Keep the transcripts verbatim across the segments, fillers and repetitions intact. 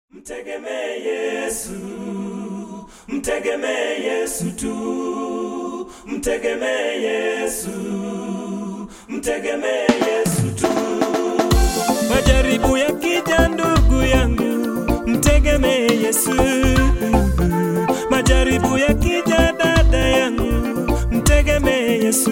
Mtegemee Yesu, mtegemee Yesu tu, mtegemee Yesu, mtegemee Yesu tu. Majaribu yakija ndugu yangu, mtegemee Yesu. Majaribu yakija dada yangu, mtegemee Yesu.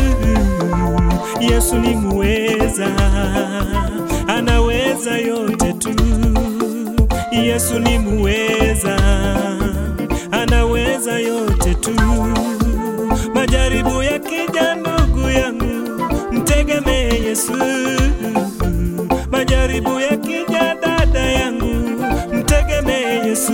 Yesu ni muweza, anaweza yote tu. Yesu ni muweza, anaweza yote tu. Majaribu yakija ndugu yangu, mtegemee Yesu. Majaribu yakija dada yangu, mtegemee Yesu.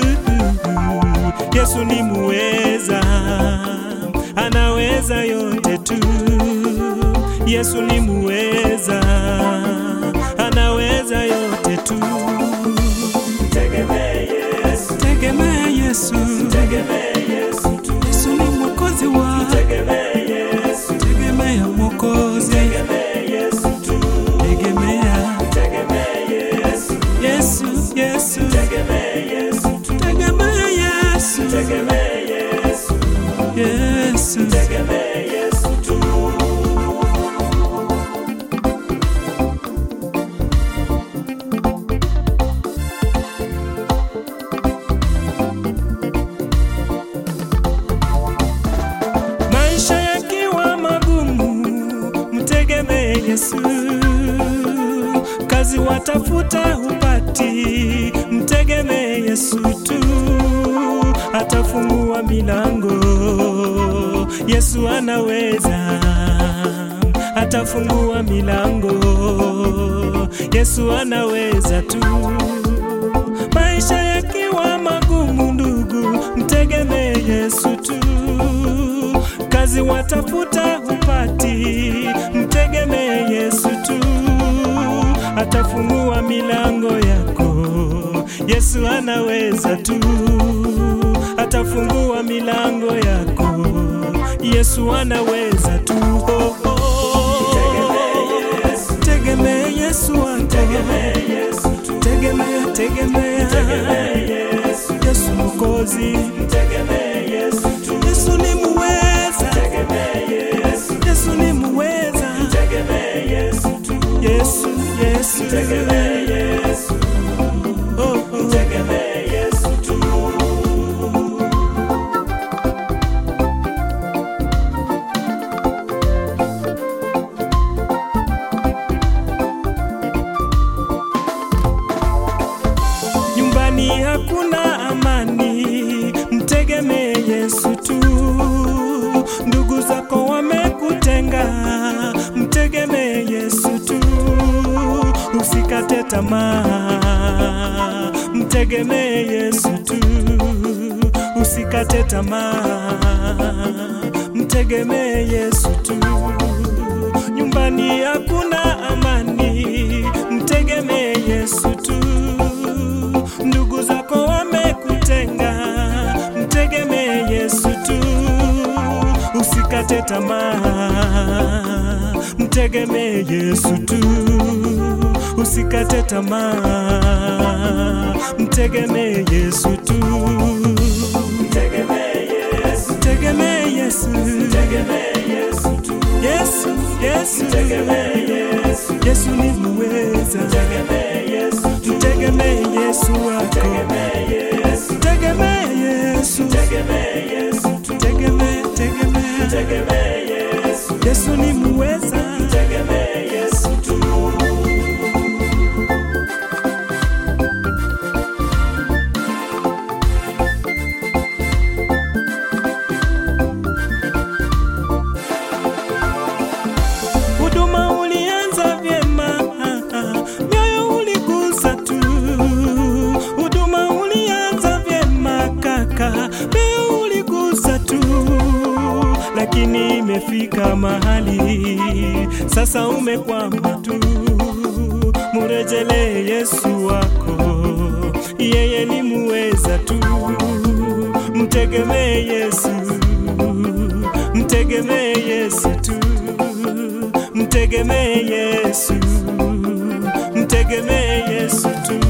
Yesu ni muweza, anaweza yote tu. Yesu ni muweza, anaweza yote tu. Mtegemee Yesu, Tegemea Yesu, mtegemee Yesu tu. Yesu ni mwokozi wa. Mtegemee Yesu, Tegemea mwokozi, mtegemee Yesu tu. tegemea Mtegemee Yesu, Yesu, Yesu, mtegemee Yesu tu. tegemea Yesu, Mtegemee Yesu, Yesu, mtegemee Yesu tu. Maisha yakiwa magumu, mtegemee Yesu. Kazi watafuta hupati, mtegemee Yesu tu. Atafungua milango, Yesu anaweza. Atafungua milango, Yesu anaweza tu. Maisha yakiwa magumu ndugu, mtegemee Yesu tu. Kazi watafuta hupati, mtegemee Yesu tu. Atafungua milango yako, Yesu anaweza tu. Atafungua milango yako, Yesu anaweza tu. Oh, oh. Tegemea Yesu, tegemea Yesu tu. Tegemea, tegemea, tegemea Yesu. Yesu mwokozi, mtegemee Yesu tu. Yesu ni muweza, tegemea Yesu. Yesu ni muweza, tegemea Yesu tu. Yesu, Yesu, tegemea Yesu. Oh, oh. Tegemea Yesu tu. Nyumbani hakuna amani, mtegemee Yesu tu. Ndugu zako wamekutenga, mtegemee Yesu tu. Usikate tamaa, mtegemee Yesu tu. Usikate tamaa, mtegemee Yesu tu. Nyumbani hakuna amani, mtegemee Yesu tu. Ndugu zako wamekutenga, mtegemee Yesu tu. Usikate tamaa, mtegemee Yesu tu. Usikate tamaa, mtegemee Yesu tu. Mtegemee Yesu, tegemee Yesu, tegemee Yesu tu. Yesu, Yesu, tegemee Yesu. Yesu ni muweza, tegemee Yesu. Mtegemee Yesu wako, tegemee Yesu. Tegemee Yesu, tegemee Yesu tu. Tegemee, tegemea, tegemee Yesu. Yesu ni muweza, tegemee Yesu tu. Huduma ulianza vyema, mioyo uligusa tu. Huduma ulianza vyema kaka, mioyo uligusa tu. Lakini imefika mahali, sasa umekwama tu. Murejelee Yesu wako, yeye ni muweza tu. Mtegemee Yesu, mtegemee Yesu tu. Mtegemee Yesu, mtegemee Yesu tu.